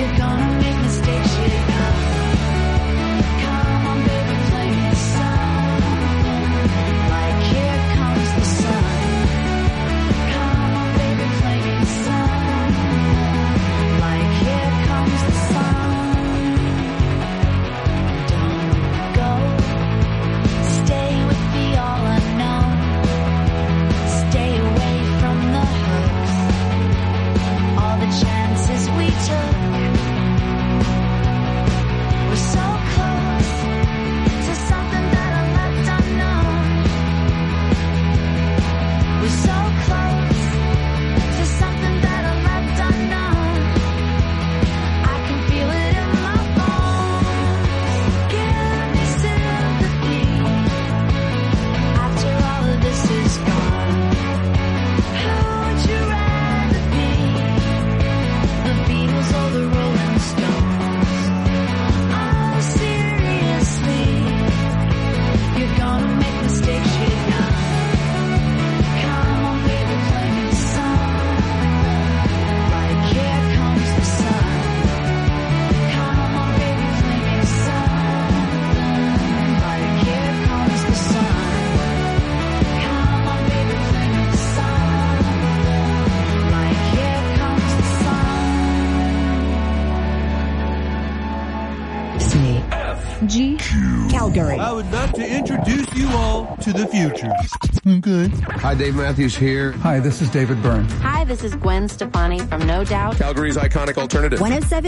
G. Calgary. I would love to introduce you all to the future. Okay. Hi, Dave Matthews here. Hi, this is David Byrne. Hi, this is Gwen Stefani from No Doubt. Calgary's iconic alternative.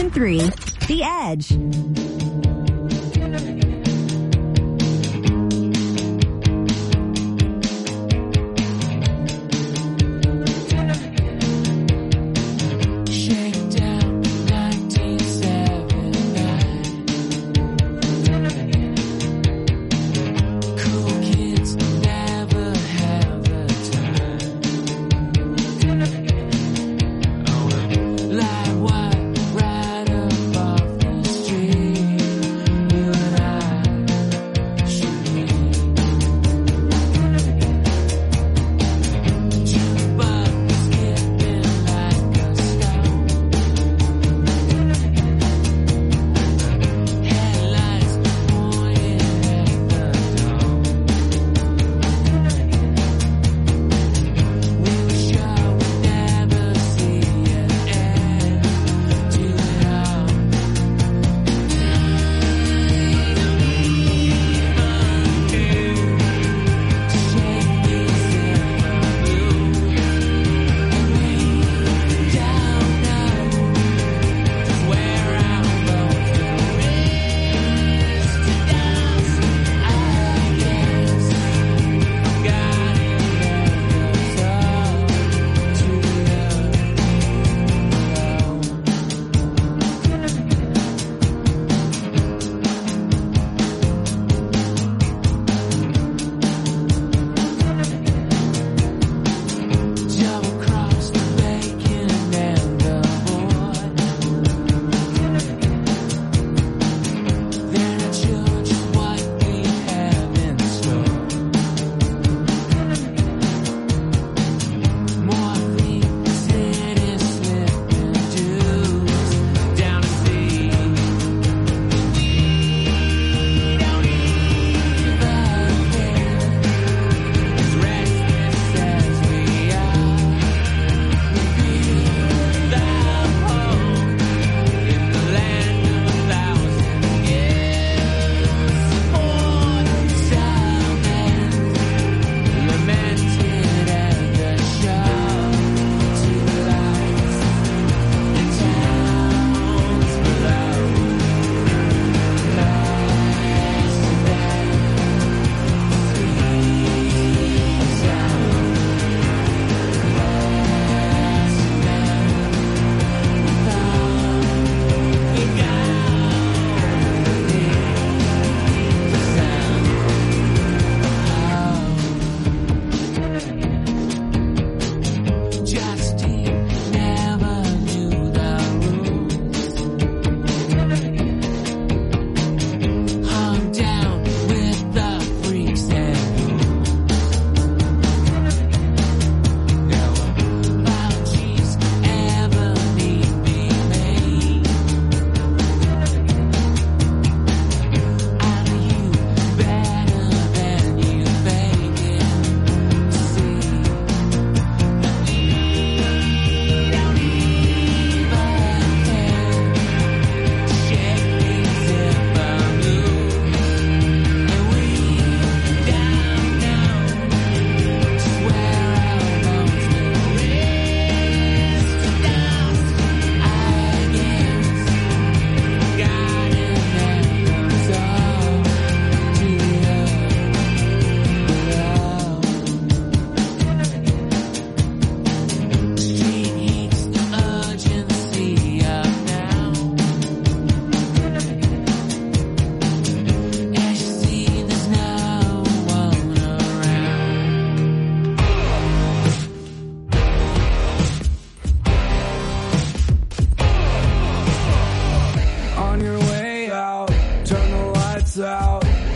107.3 The Edge. Like what right above the street.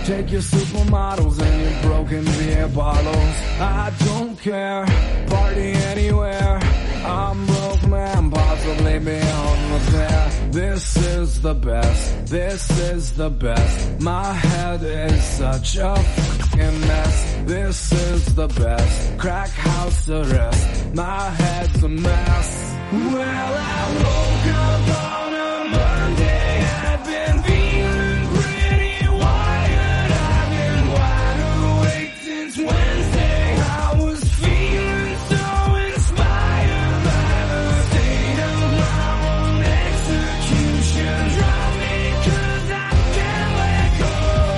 Take your supermodels and your broken beer bottles. I don't care, party anywhere. I'm broke man, possibly beyond repair. This is the best, this is the best. My head is such a fucking mess. This is the best, crack house arrest. My head's a mess. Well, I woke up on a Monday. I've been feeling pretty wired. I've been wide awake since Wednesday. I was feeling so inspired by the state of my own execution. Drop me 'cause I can't let go.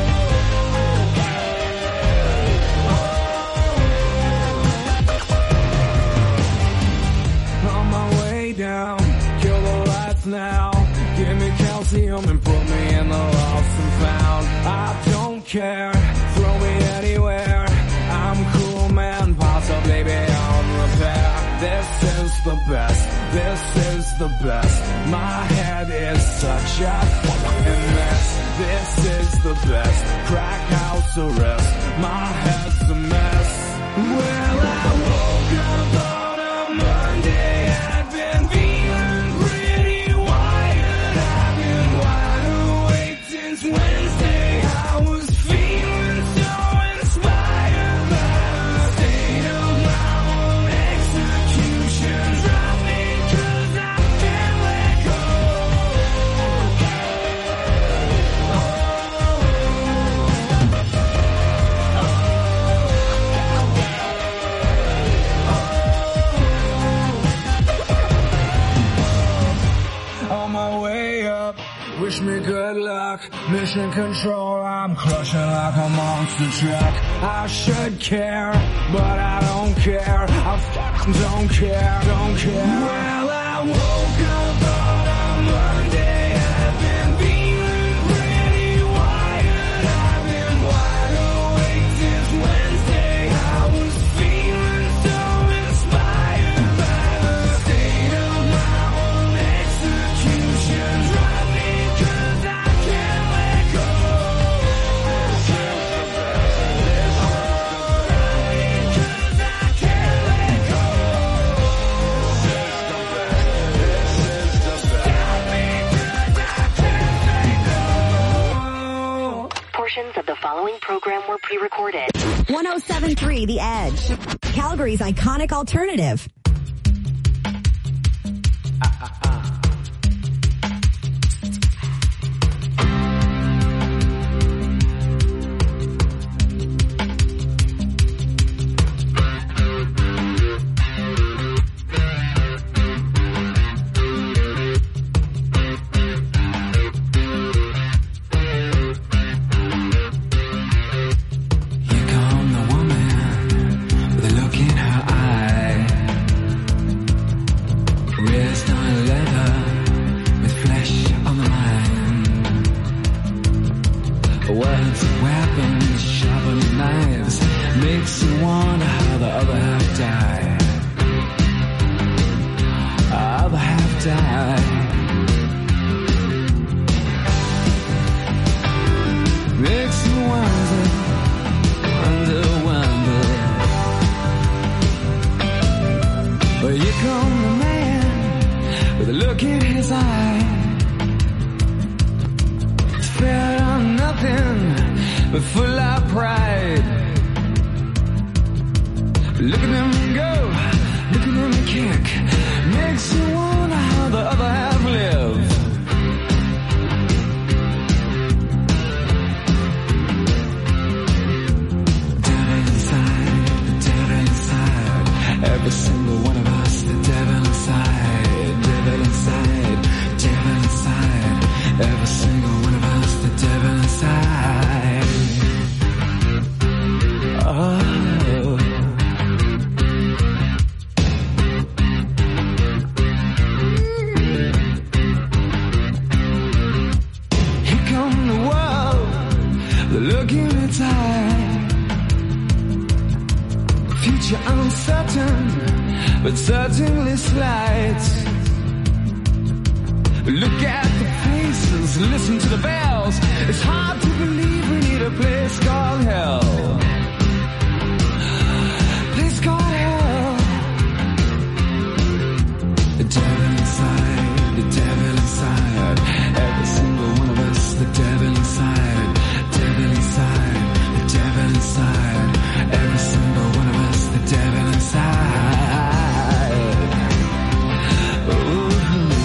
On my way down, kill the lights now. Give me calcium and put me in the lost and found. I don't care, throw me anywhere. I'm cool man, possibly beyond repair. This is the best, this is the best. My head is such a fucking mess. This is the best, crack house arrest. My head's a mess. Well, I woke up on a Monday. I've been feeling pretty wired. I've been wide awake since Wednesday. I was feeling so inspired by the state of my own execution. Drop me 'cause I can't let go. On my way up, wish me good luck. Mission control, I'm crushing like a monster truck. I should care, but I don't care. I fucking don't care, don't care. Well, I woke up on a Monday. I've been feeling pretty wired. I've been wide awake since Wednesday. I was feeling so inspired by the state of my own execution. Drop me 'cause I can't let go. This is the best. This is the best. 'Cause I can't let go. This is the best. This is the best. Drop me 'cause I can't let go. Portions of the following program were pre-recorded. 107.3 The Edge. Calgary's iconic alternative. Here come the woman with a look in her eye. Wrist on leather with flesh on the mind. Words and weapons, sharpened knives, makes you wonder how the other half died. Other half died. Makes you wonder. Well, you come the man with a look in his eye. It's fed on nothing but full of pride. Look at him go, look at him kick. Makes you wonder how the other half live. Every single one of us, the devil inside, devil inside, devil inside. Every single one of us, the devil inside. Oh. Here come the world, the look in its eye. Future uncertain, but certainly slight. Look at the faces, listen to the bells. It's hard to believe we need a place called hell. Place called hell. The devil inside, the devil inside. Every single one of us, the devil inside. Devil inside, the devil inside. Every single one of us, the devil inside. Ooh.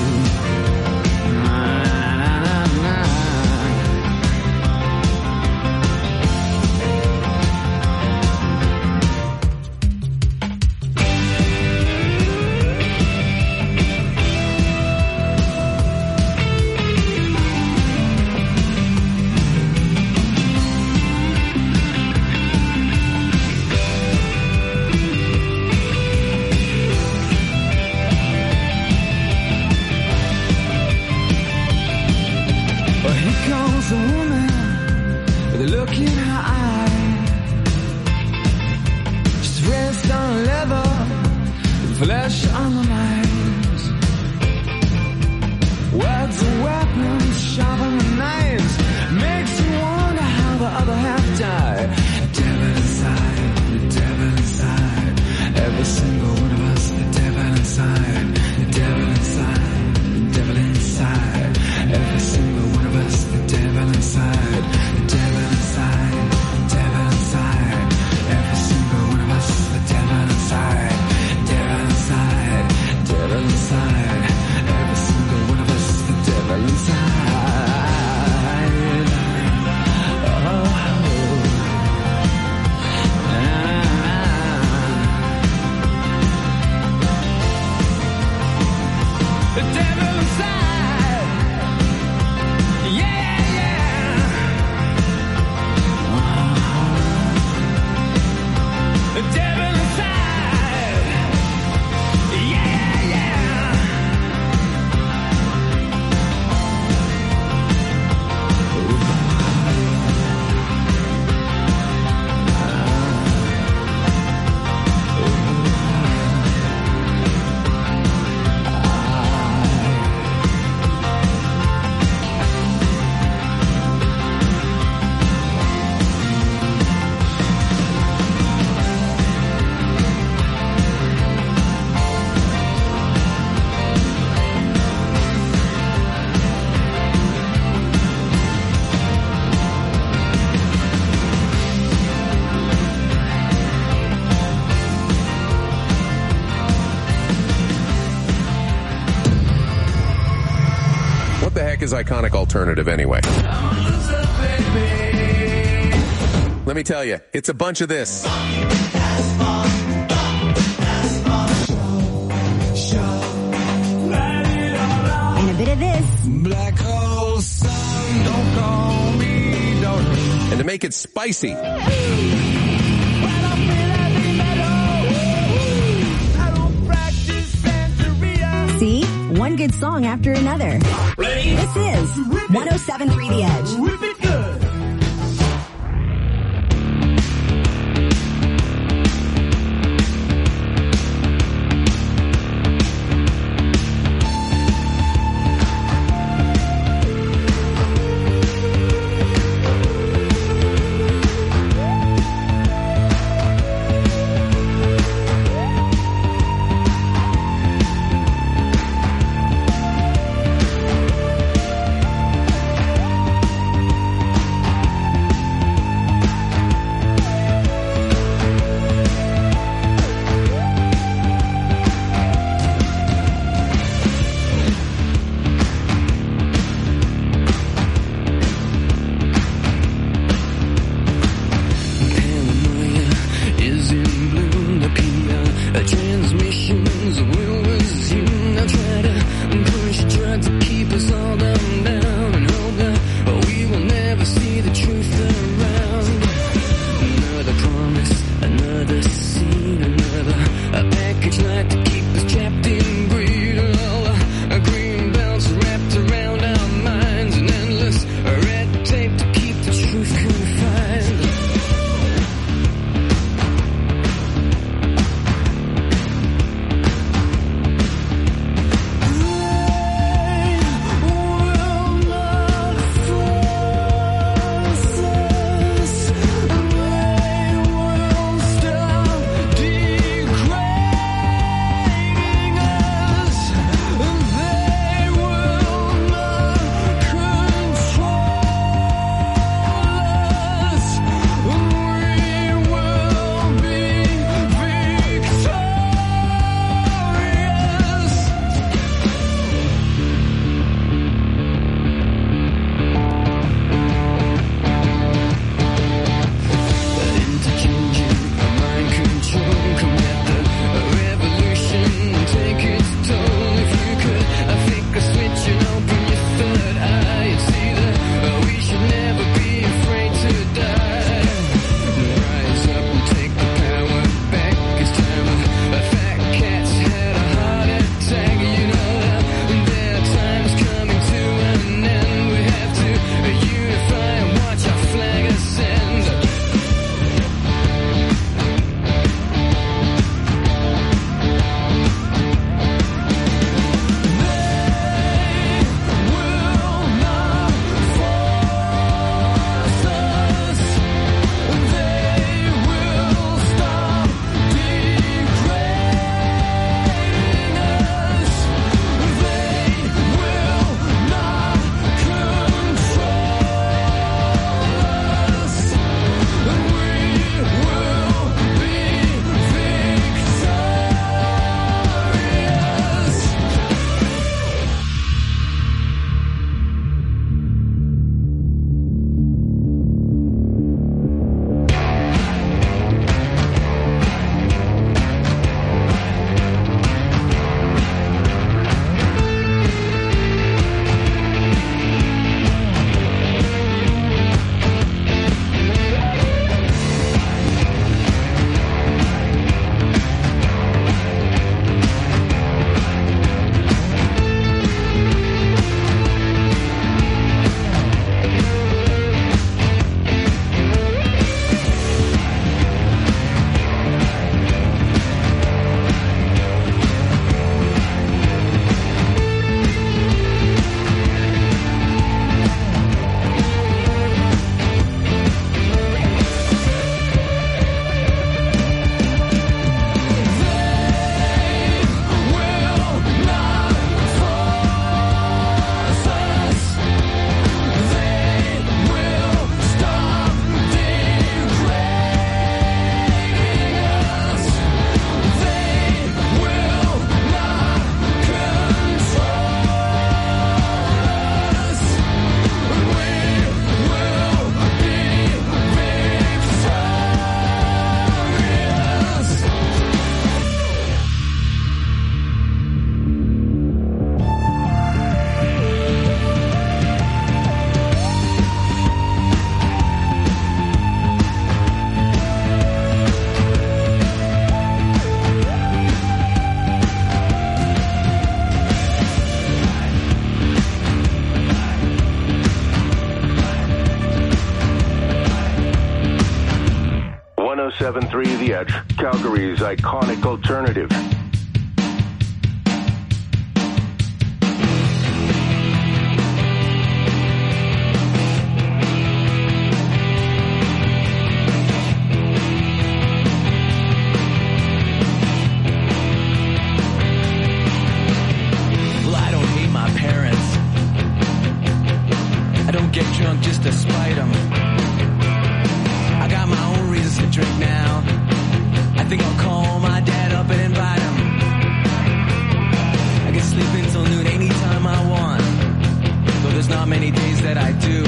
A woman with a look in her eye. She's dressed on leather, flesh on the lines. Words are weapons, sharper than knives. Makes you wonder how the other half died. The devil inside, the devil inside. Every single one of us, the devil inside. The devil inside, the devil inside. Every single one of us, the devil inside. The devil inside, the devil inside. Every single one of us, the devil inside. Devil inside, devil inside. Every single one of us, the devil inside. Oh. The devil inside. Yeah, yeah. The devil inside. Yeah, yeah. What the heck is Iconic Alternative anyway? Let me tell you, it's a bunch of this. And a bit of this. Black hole sun, don't call me, don't. And to make it spicy, See? One good song after another. This is 107.3 The Edge. Rip it good. 107.3 The Edge, Calgary's iconic alternative. Get drunk just to spite them. I got my own reasons to drink now. I think I'll call my dad up and invite him. I can sleep until noon anytime I want, though there's not many days that I do.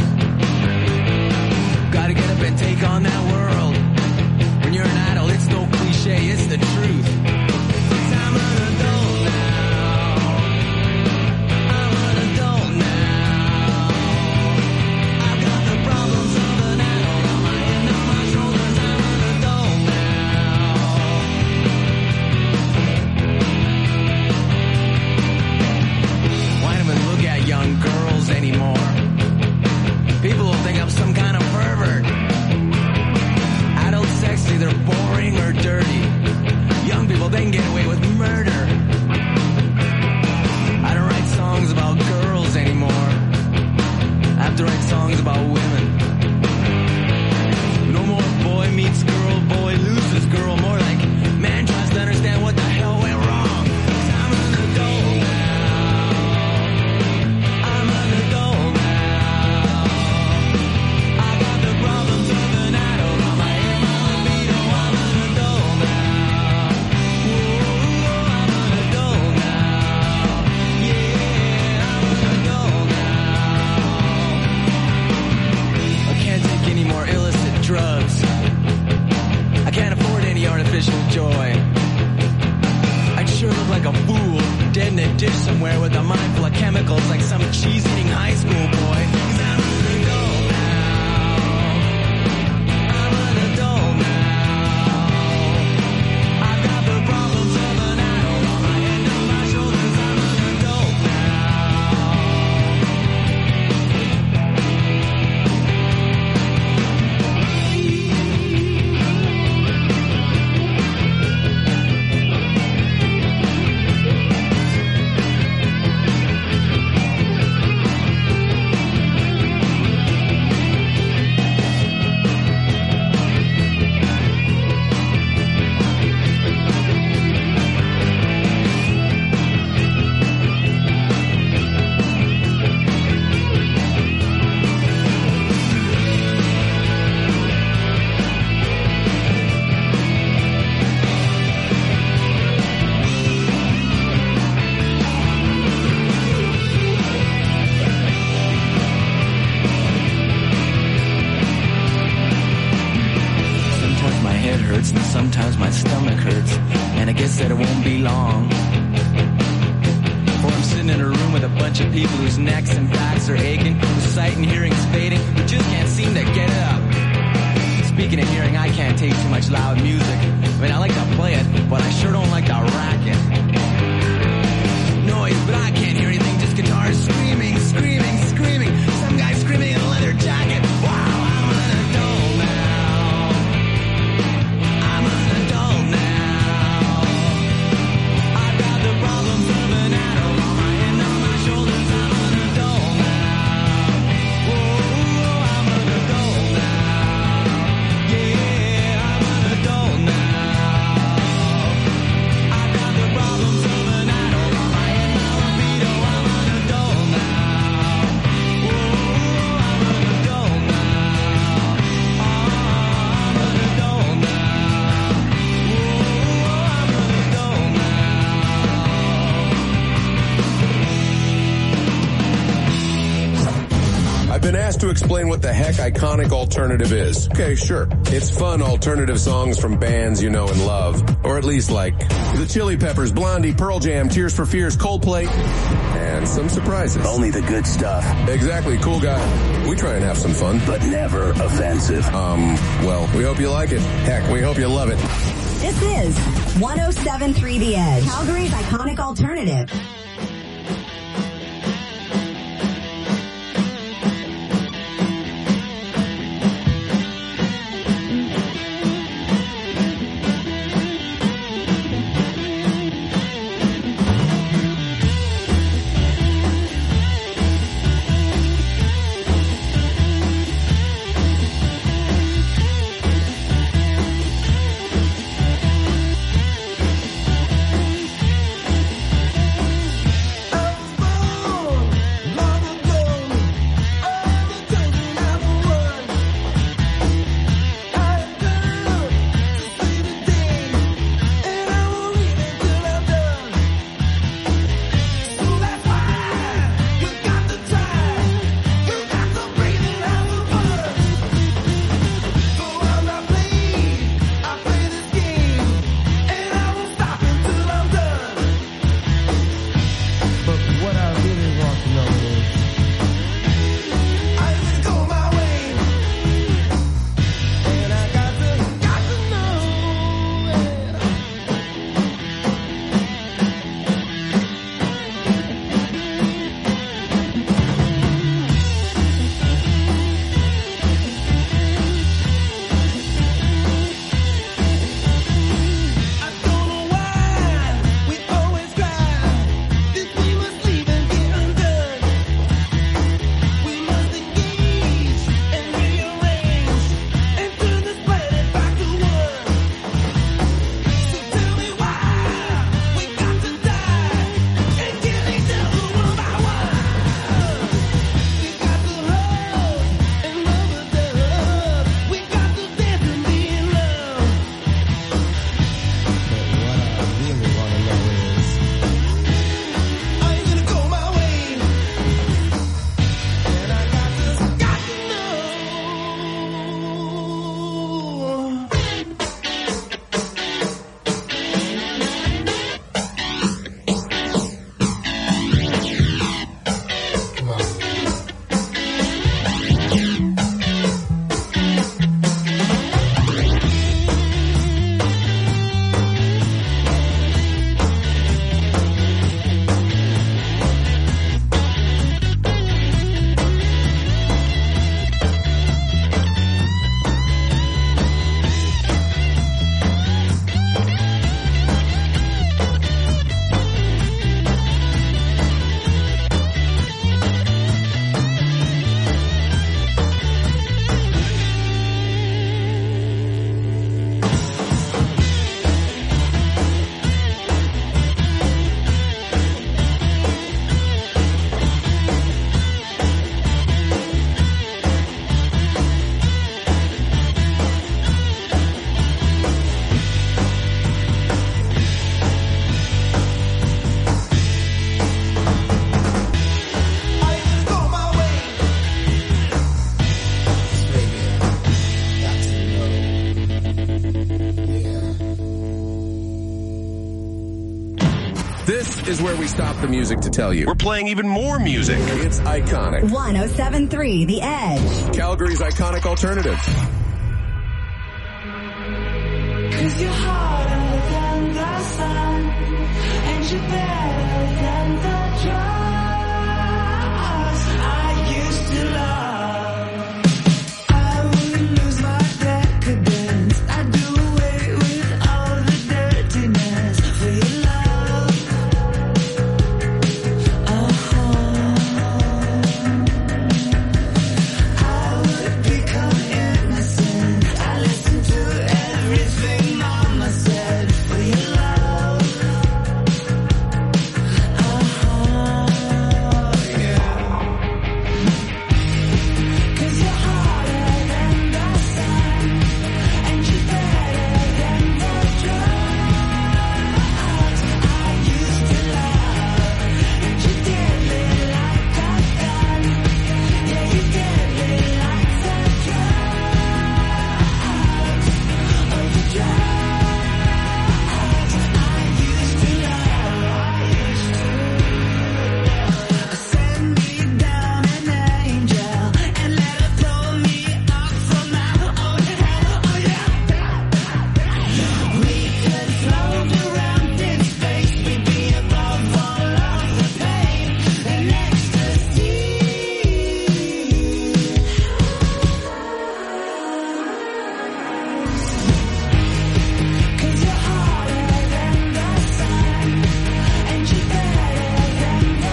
Gotta get up and take on that world. When you're an adult, it's no cliche, it's the truth. 'Cause I'm an adult now. I'm an adult now. Young girls anymore. People will think I'm some kind of pervert. Adult sex, either boring or dirty. Young people, they can get away with murder. I don't write songs about girls anymore. I have to write songs about women. No more boy meets girl, boy loses girl. More like man tries to understand what the hell went wrong. 'Cause I'm an adult now. Drugs. I can't afford any artificial joy. I'd sure look like a fool, dead in a ditch somewhere with a mind full of chemicals like some cheese-eating high school boy. 'Cause I'm an adult now. I'm an adult now. I've got the problems of an adult on my head and my shoulders. I'm an adult and sometimes my stomach hurts, and I guess that it won't be long. For I'm sitting in a room with a bunch of people whose necks and backs are aching, whose sight and hearing's fading, who just can't seem to get it up. Speaking of hearing, I can't take too much loud music. I mean, I like to play it, but I sure don't like to rack it. Noise, but I can't hear anything, just guitars screaming, screaming, screaming. Some guy screaming in a leather jacket. Wow, I'm an adult now. I'm an adult now. I've got the problems of an adult on my head, on my shoulders. I'm an adult now. Whoa, I'm an adult now. Yeah, I'm an adult now. I've got the problems of an adult on my head, my libido. I'm an adult now. Whoa, I'm an adult now. I'm an adult now. Whoa, I'm an adult now. I've been asked to explain what the heck iconic alternative is. Okay, sure. It's fun alternative songs from bands you know and love. Or at least like the Chili Peppers, Blondie, Pearl Jam, Tears for Fears, Coldplay, and some surprises. Only the good stuff. Exactly, cool guy. We try and have some fun. But never offensive. Well, we hope you like it. Heck, we hope you love it. This is 107.3 The Edge, Calgary's iconic alternative. is where we stop the music to tell you. We're playing even more music. It's iconic. 107.3 The Edge. Calgary's iconic alternative. 'Cause you're harder than the sun, and you're better than the drugs I used to love. I wouldn't lose my decadence. I'd do away with all the dirtiness for your love. I would become innocent. I listen to everything Mama said for your love. Yeah. 'Cause you're harder than the sun, and you're better than the drugs I used to love. And you're deadly like a gun. Yeah, you're deadly like the drugs. Oh, the drugs I used to love. Send me down an angel and let her pull me up from my own hell. Oh yeah. We could float around in space. We'd be above all of the pain and ecstasy. 'Cause you're harder than the sun, and you're better than the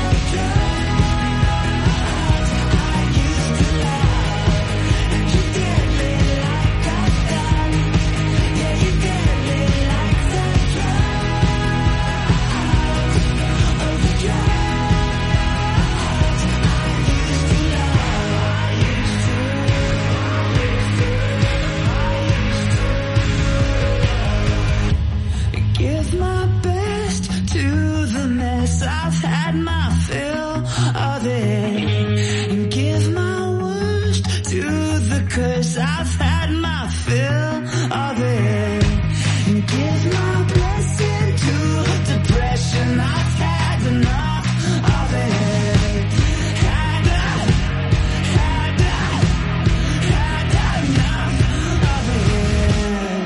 drugs I used to love. And you're deadly like a gun. Yeah, you're deadly like the drugs. Oh, the drugs I used to love. Give my best to the mess. I've had my fill of it. And give my worst to the curse. I've had my fill of it. And give my blessing to depression. I've had enough of it. Had enough of it.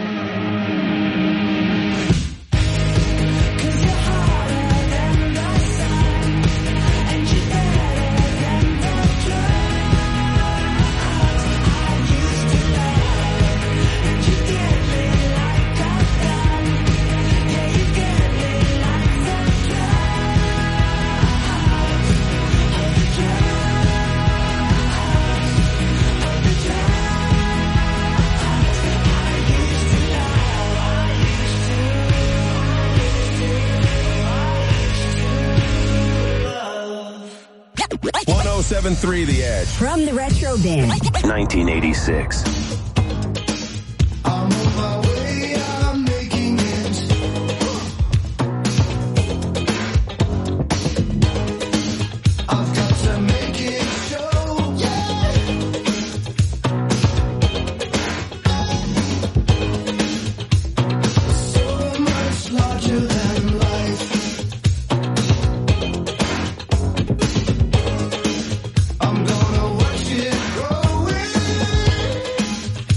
'Cause you're harder than the sun, and you're better than the drugs I used to love. And you're deadly like a gun. Yeah, you're deadly like the drugs. Oh, the drugs. Oh, the drugs I used to love. 107.3 The Edge. From the Retro Bin. 1986. I'm on my way, I'm making it. I've got to make it show, yeah. So much larger than life. I'm gonna watch it growing.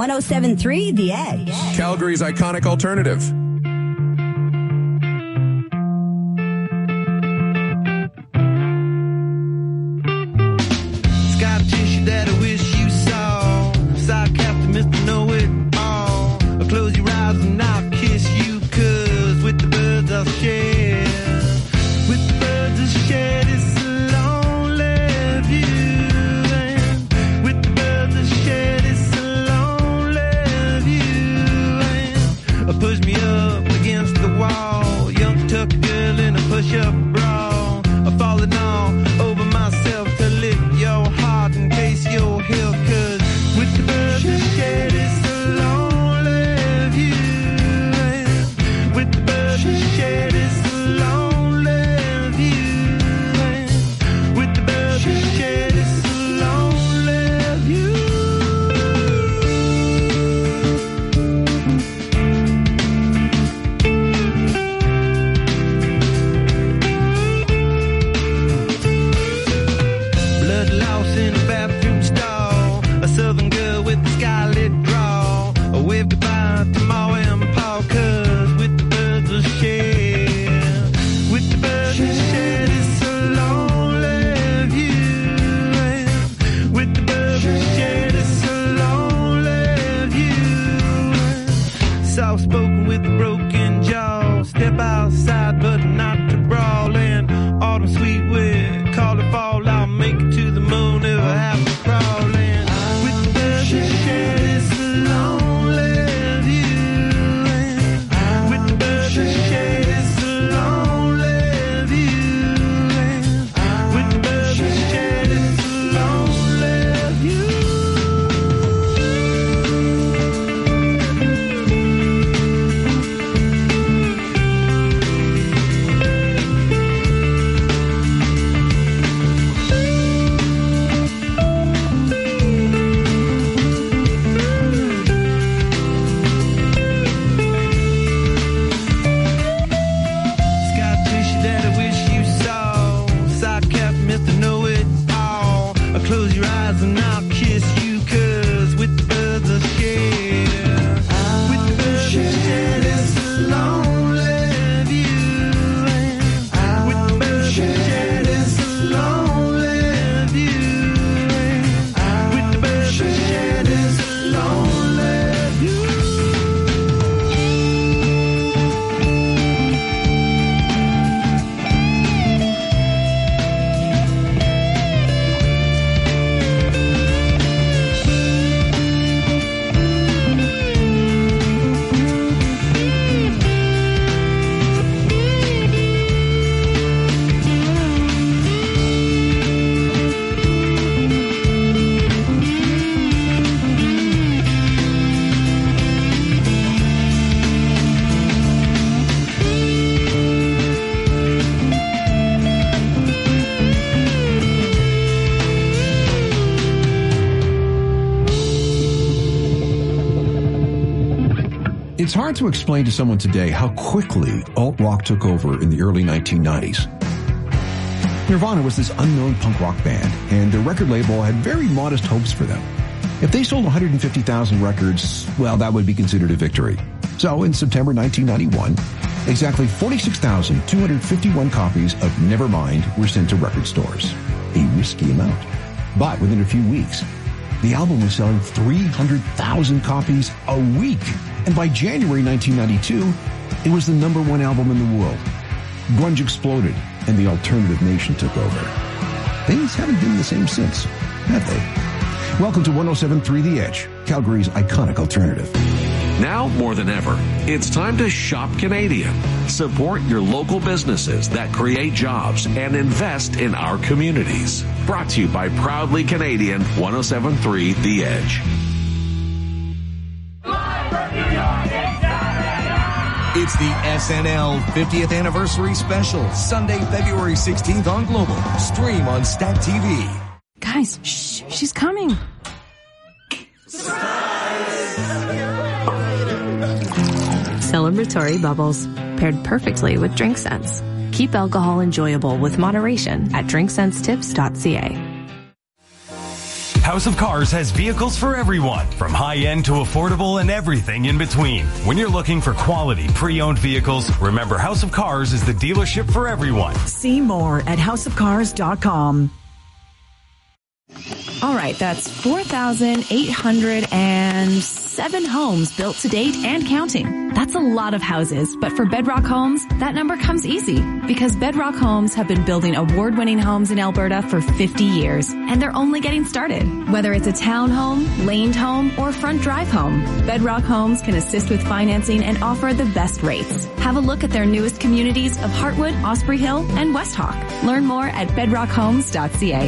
107.3 The Edge. Calgary's iconic alternative. Scar tissue that I wish you saw. Sarcastic Mr. Know-It-All. I'll close your eyes and I'll kiss you, 'cause with the birds I'll share. With the birds I'll share this lonely view. And with the birds I'll share this lonely view. And push me up against the wall. Young tuck girl in a push-up bra. I'm falling all over myself to lick your heart in case you're here, 'cause with the birds I share this lonely view. With the birds I share this lonely view. With the birds I share this lonely view. Blood loss in a bathroom stall. A southern girl with a scarlet draw. I wave goodbye to Ma and Pa, 'cause with the birds I share. With the birds I share this lonely view. With the birds I share this lonely view. Soft spoken with a broken jaw. Step outside but not to brawl. And autumn sweet with call it fall. I'll make it to the moon if I have to crawl. And with the birds I share this lonely view. With the birds I share this lonely view. With the birds I share this lonely view. Scar tissue that I wish you saw. Sarcastic Mr. Know-It-All. I'll close your eyes and I'll kiss you, 'cause with the birds I share. With the birds I share this lonely view. With the birds I share this lonely view. With the birds I share this lonely view. It's hard to explain to someone today how quickly alt-rock took over in the early 1990s. Nirvana was this unknown punk rock band, and their record label had very modest hopes for them. If they sold 150,000 records, well, that would be considered a victory. So in September 1991, exactly 46,251 copies of Nevermind were sent to record stores. A risky amount. But within a few weeks, the album was selling 300,000 copies a week. And by January 1992, it was the #1 album in the world. Grunge exploded, and the alternative nation took over. Things haven't been the same since, have they? Welcome to 107.3 The Edge, Calgary's iconic alternative. Now more than ever, it's time to shop Canadian. Support your local businesses that create jobs and invest in our communities. Brought to you by Proudly Canadian 107.3 The Edge. It's the SNL 50th Anniversary Special, Sunday, February 16th on Global. Stream on Stat TV. Guys, shh, she's coming. Celebratory bubbles, paired perfectly with Drink Sense. Keep alcohol enjoyable with moderation at drinksense.ca. House of Cars has vehicles for everyone, from high-end to affordable and everything in between. When you're looking for quality pre-owned vehicles, remember House of Cars is the dealership for everyone. See more at houseofcars.com. All right, that's 4,807 homes built to date and counting. That's a lot of houses, but for Bedrock Homes, that number comes easy because Bedrock Homes have been building award-winning homes in Alberta for 50 years, and they're only getting started. Whether it's a townhome, laned home, or front drive home, Bedrock Homes can assist with financing and offer the best rates. Have a look at their newest communities of Heartwood, Osprey Hill, and West Hawk. Learn more at bedrockhomes.ca.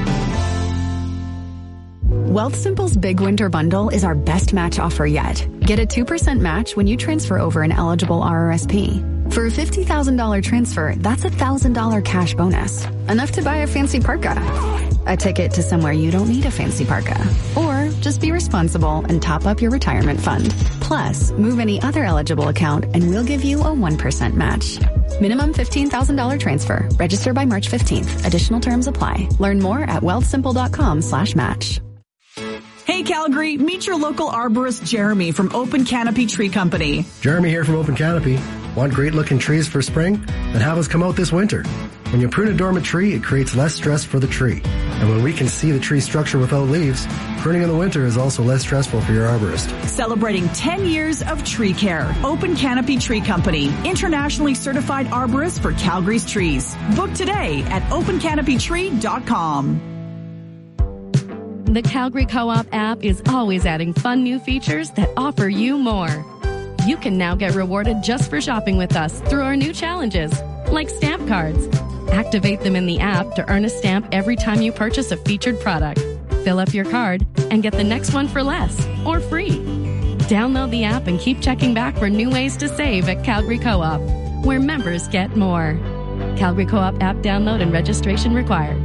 Wealthsimple's Big Winter Bundle is our best match offer yet. Get a 2% match when you transfer over an eligible RRSP. For a $50,000 transfer, that's a $1,000 cash bonus. Enough to buy a fancy parka. A ticket to somewhere you don't need a fancy parka. Or just be responsible and top up your retirement fund. Plus, move any other eligible account and we'll give you a 1% match. Minimum $15,000 transfer. Register by March 15th. Additional terms apply. Learn more at wealthsimple.com/match. Hey Calgary, meet your local arborist Jeremy from Open Canopy Tree Company. Jeremy here from Open Canopy. Want great looking trees for spring? Then have us come out this winter. When you prune a dormant tree, it creates less stress for the tree. And when we can see the tree structure without leaves, pruning in the winter is also less stressful for your arborist. Celebrating 10 years of tree care. Open Canopy Tree Company, internationally certified arborist for Calgary's trees. Book today at opencanopytree.com. The Calgary Co-op app is always adding fun new features that offer you more. You can now get rewarded just for shopping with us through our new challenges, like stamp cards. Activate them in the app to earn a stamp every time you purchase a featured product. Fill up your card and get the next one for less or free. Download the app and keep checking back for new ways to save at Calgary Co-op, where members get more. Calgary Co-op app download and registration required.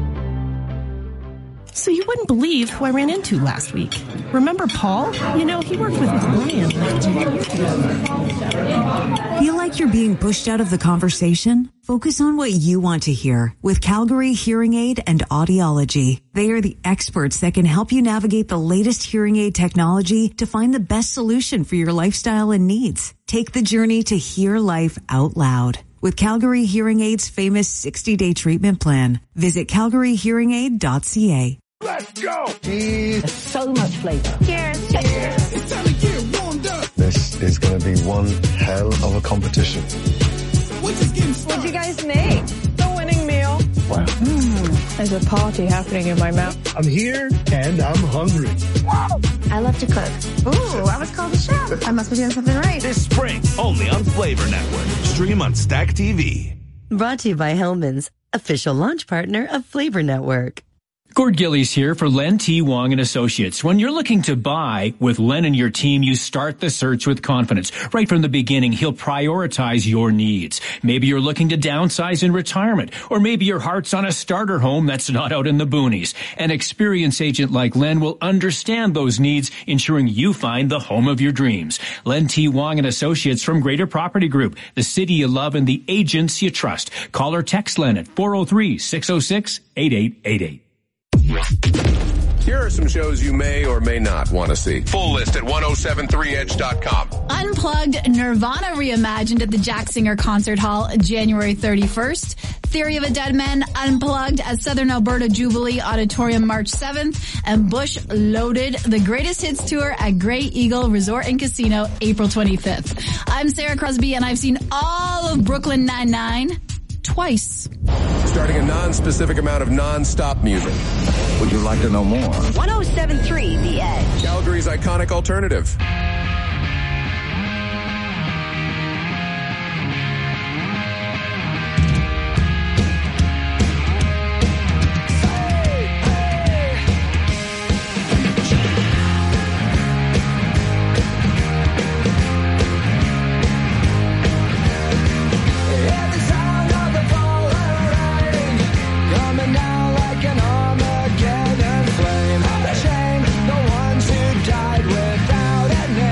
So you wouldn't believe who I ran into last week. Remember Paul? You know, he worked with Brian. Feel like you're being pushed out of the conversation? Focus on what you want to hear with Calgary Hearing Aid and Audiology. They are the experts that can help you navigate the latest hearing aid technology to find the best solution for your lifestyle and needs. Take the journey to hear life out loud with Calgary Hearing Aid's famous 60-day treatment plan. Visit calgaryhearingaid.ca. Let's go! Cheese. So much flavor. Cheers. Cheers. It's time to get warmed up. This is going to be one hell of a competition. What'd you guys make? The winning meal. Wow. There's a party happening in my mouth. I'm here and I'm hungry. I love to cook. Ooh, I was called a chef. I must be doing something right. This spring, only on Flavor Network. Stream on Stack TV. Brought to you by Hellman's, official launch partner of Flavor Network. Gord Gillies here for Len T. Wong and Associates. When you're looking to buy with Len and your team, you start the search with confidence. Right from the beginning, he'll prioritize your needs. Maybe you're looking to downsize in retirement, or maybe your heart's on a starter home that's not out in the boonies. An experienced agent like Len will understand those needs, ensuring you find the home of your dreams. Len T. Wong and Associates from Greater Property Group, the city you love and the agents you trust. Call or text Len at 403-606-8888. Here are some shows you may or may not want to see. Full list at 1073edge.com. Unplugged, Nirvana reimagined at the Jack Singer Concert Hall January 31st. Theory of a Dead Man Unplugged at Southern Alberta Jubilee Auditorium March 7th. And Bush Loaded, the Greatest Hits Tour at Grey Eagle Resort and Casino April 25th. I'm Sarah Crosby and I've seen all of Brooklyn Nine-Nine twice. Starting a non-specific amount of non-stop music. Would you like to know more? 107.3 The Edge. Calgary's iconic alternative. Armageddon flame, shame the ones who died without a name.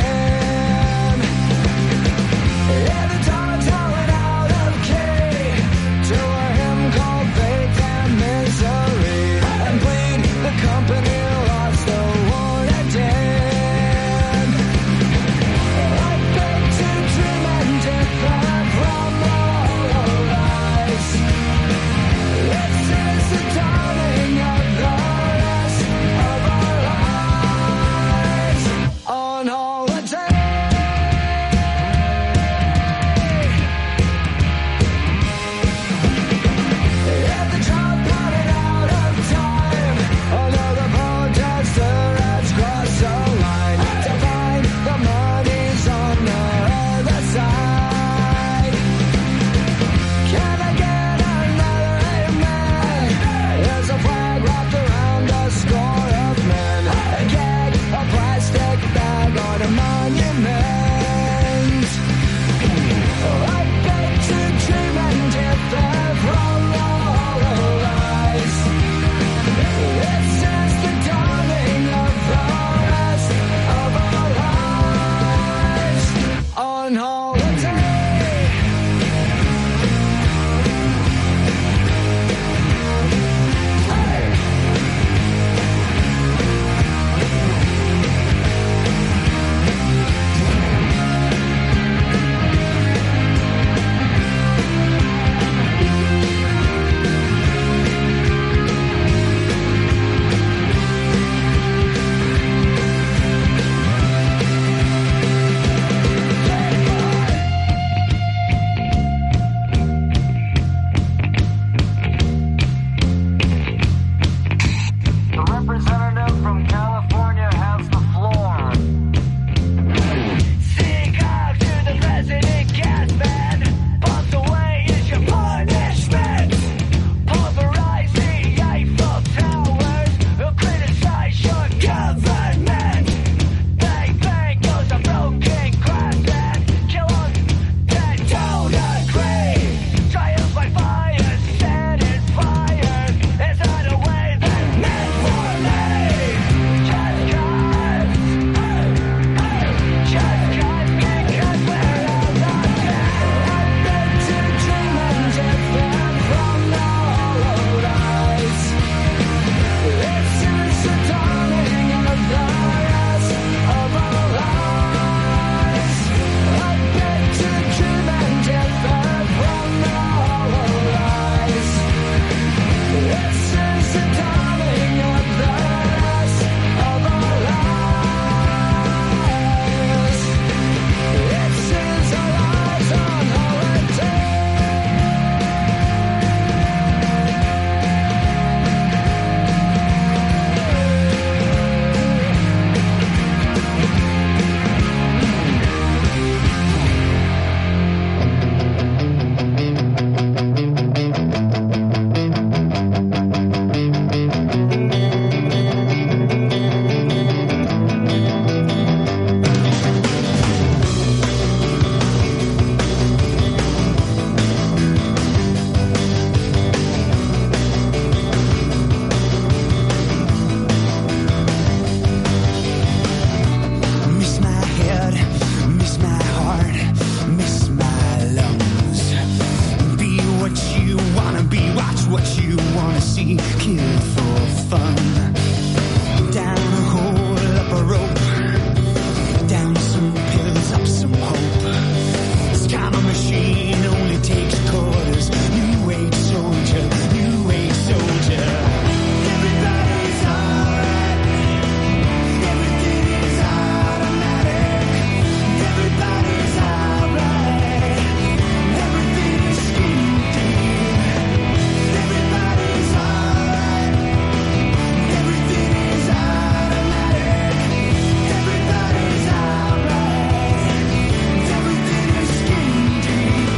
what you wanna see, killed for fun. Down a hole, up a rope, down some pills, up some hope. This kind of machine only takes quarters. New age soldier, new age soldier. Everybody's alright, everything is automatic. Everybody's alright, everything is skin deep. Everybody's alright, everything is automatic. Everybody's alright, everything is skin deep.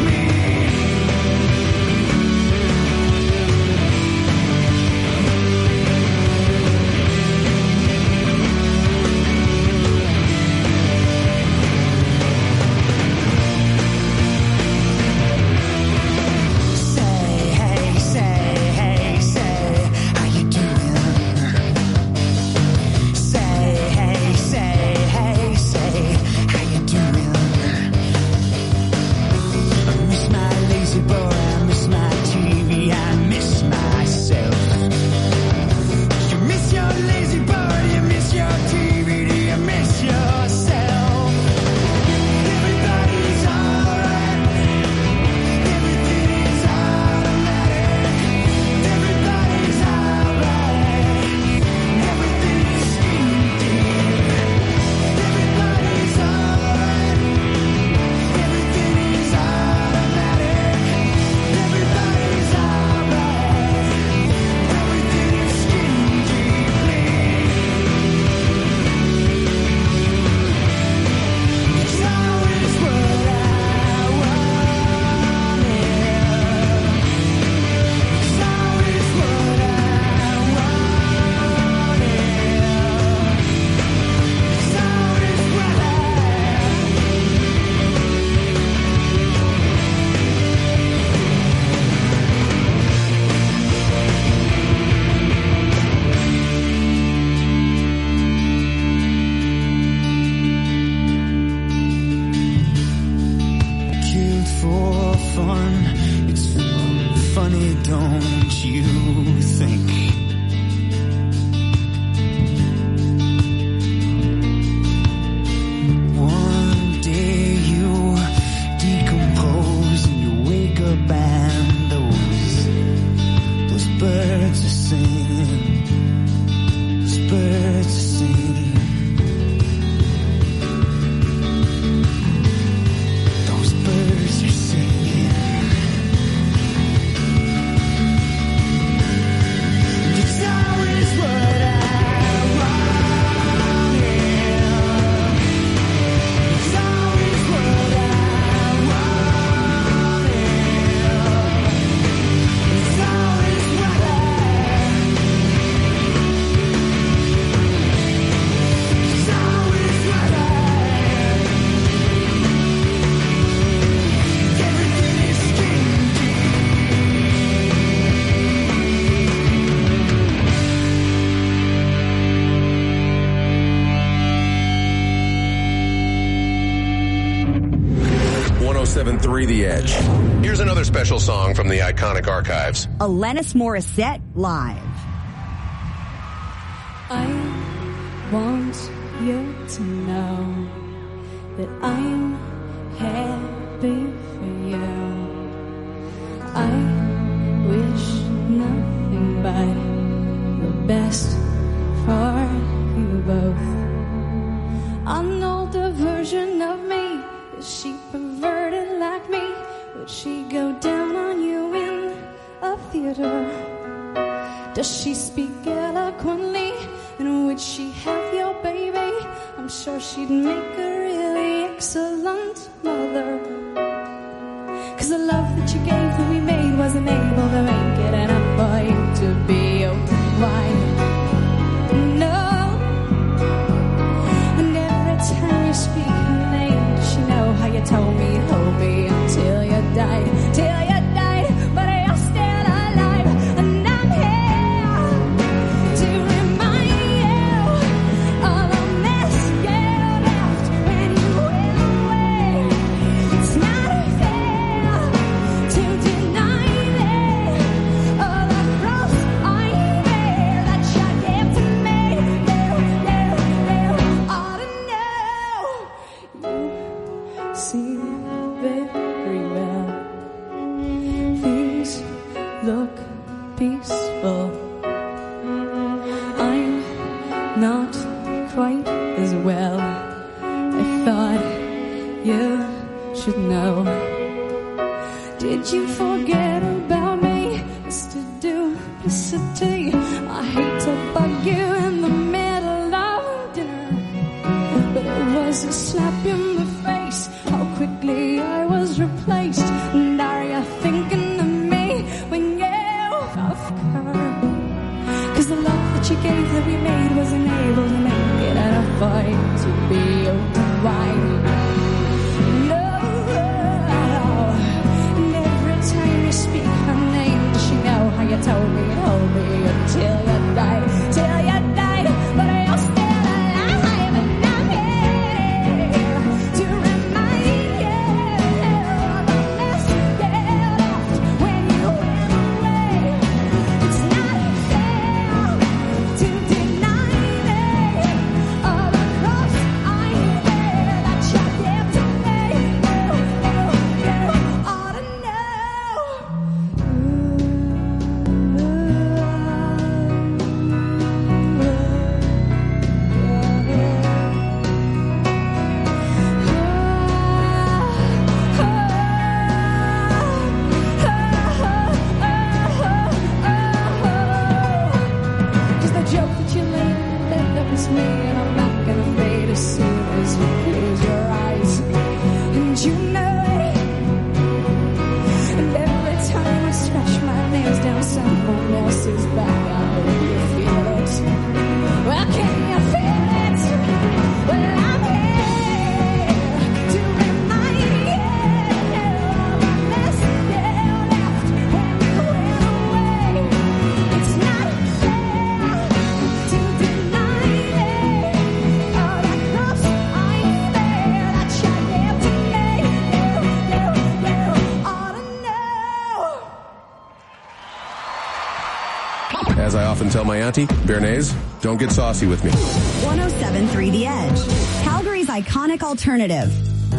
Say, how you doing? Say, how you doing? I miss my lazy boy, I miss my TV, I miss myself. You miss your lazy boy, you miss your TV, do you miss yourself? Everybody's alright, everything is automatic. Everybody's alright, everything is skin deep. Everybody's alright, everything is automatic. Everybody's alright, everything is skin deeply. It's always what I wanted. It's always what I wanted. It's always what I 'Killed for fun, it's funny, don't you think? One day you decompose and you wake up and those birds are singing. Those birds are singing. Those birds are singing. It's always what I wanted. It's always what I wanted. It's always what I. It's always what I. Everything is skin deep. 107.3 The Edge. Here's another special song from the iconic archives. Alanis Morissette live. I want you to know that I'm happy for you. I wish nothing but the best for you both. An older version of me, is she perverted like me? Would she go down on you in a theater? Does she speak eloquently? And would she have your baby? I'm sure she'd make a really excellent mother. 'Cause the love that you gave when we made wasn't able to make it enough for you to be open wide. No. And every time you speak her name, does she know how you told me, hold me until you died, till you died, but you're still alive, and I'm here to remind you of a mess you left when you went away. It's not fair to deny look peaceful. I'm not quite as well. I thought you should know. Did you forget about me, Mr. Duplicity? I hate to bug you in the middle of dinner, but it was a slap in the face, how quickly I was replaced. And are you thinking of me when you off her? Cause the love that you gave that we made wasn't able to make it out of fight to be your divine. No, and every time you speak her name, does she know how you told me you'd hold me until you died, till you died? But you're still alive, and I'm here to remind you of the mess you left when you went away. It's not fair to deny me of the cross I bear that you gave to me. You ought to Cause the joke that you laid in bed, that was me, and I'm not gonna fade as soon as you close your eyes. And you know it. And every time I scratch my nails down someone else's back, I hope you feel it. Well, can you feel it? Well, I'm here to remind you of the mess you left when you went away. It's not fair to deny me of the cross I bear that you gave to me. You ought to know. As I often tell my auntie, Bernays, don't get saucy with me. 107.3 The Edge, Calgary's iconic alternative.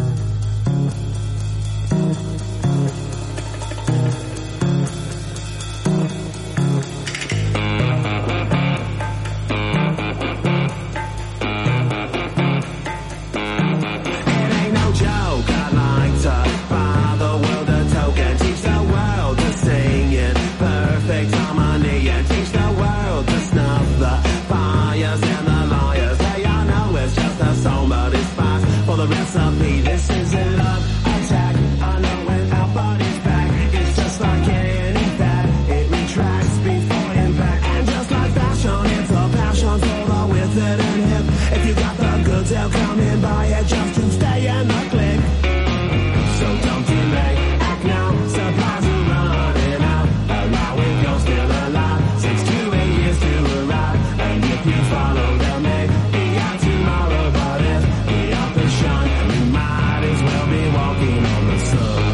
It ain't no joke, I like to buy the world a token, teach the world to sing in perfect harmony, and teach the world to snuff the fires and the liars. Hey, I know it's just a song, but it's fast for the recipe. This is an attack. I know when our body's back, it's just like any fat. It retracts before impact, and just like fashion, it's a passion for the with it and hip. If you got the goods, they'll come in, buy it just to stay in the click. So don't delay, act now, supplies are running out. Allow it, you're still alive, 6 to 8 years to arrive. And if you follow, they'll make be out tomorrow. But if the up is shone, you might as well be walking on the sun.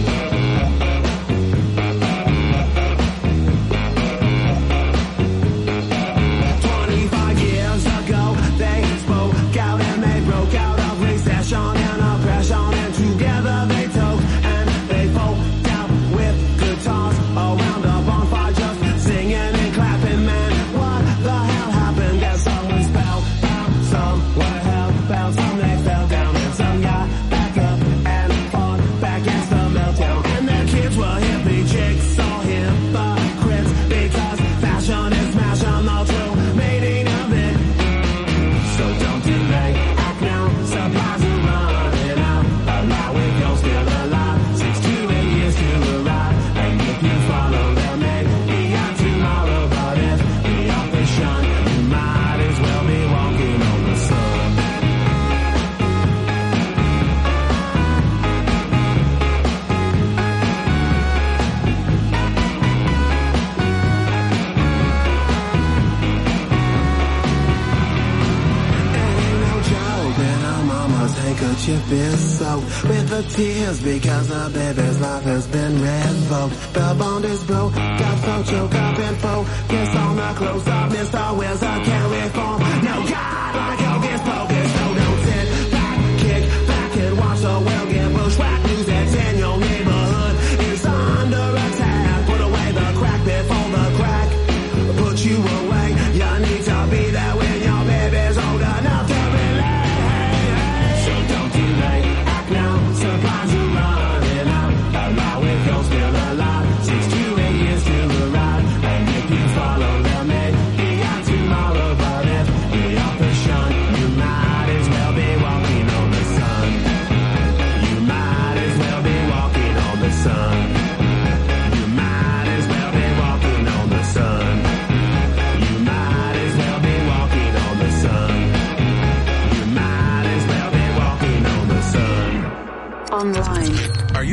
25 years ago, they spoke out and they broke out of recession and oppression, and together they took and they folk out with guitars around a bonfire, just singing and clapping. Man, what the hell happened? Guess someone fell out, some were hellbound, some they fell down, and some got back up and fought back against the meltdown. And their kids were hippie chicks, all hypocrites, because fashion is smashing the true meaning of it. So don't delay, act now, supplies are running out. Allow it, you're still alive, 6 to 8 years to arrive. And if you follow, they'll make be out tomorrow. But if the up is shone, you might as well be walking on the sun. Ain't no joke, and our mama's handkerchief is soaked with the tears because the baby's life has been revoked. The bond is broke, got so choked up and focused on the close up. Mr. Wizard can't reform. No God like Hocus Pocus, so don't sit back, kick back and watch the world get bushwhacked. News that's in your neighborhood is under attack. Put away the crack bits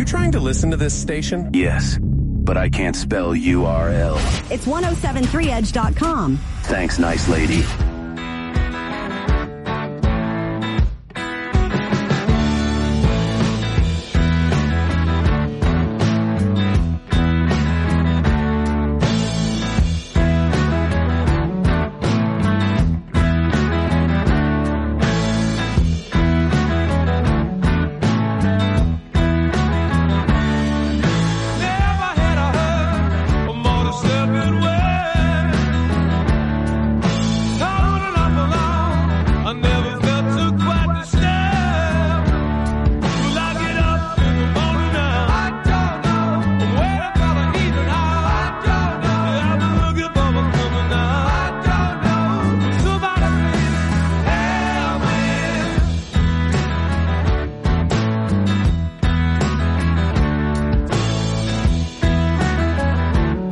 you trying to listen to this station? Yes, but I can't spell URL. It's 1073edge.com. Thanks, nice lady.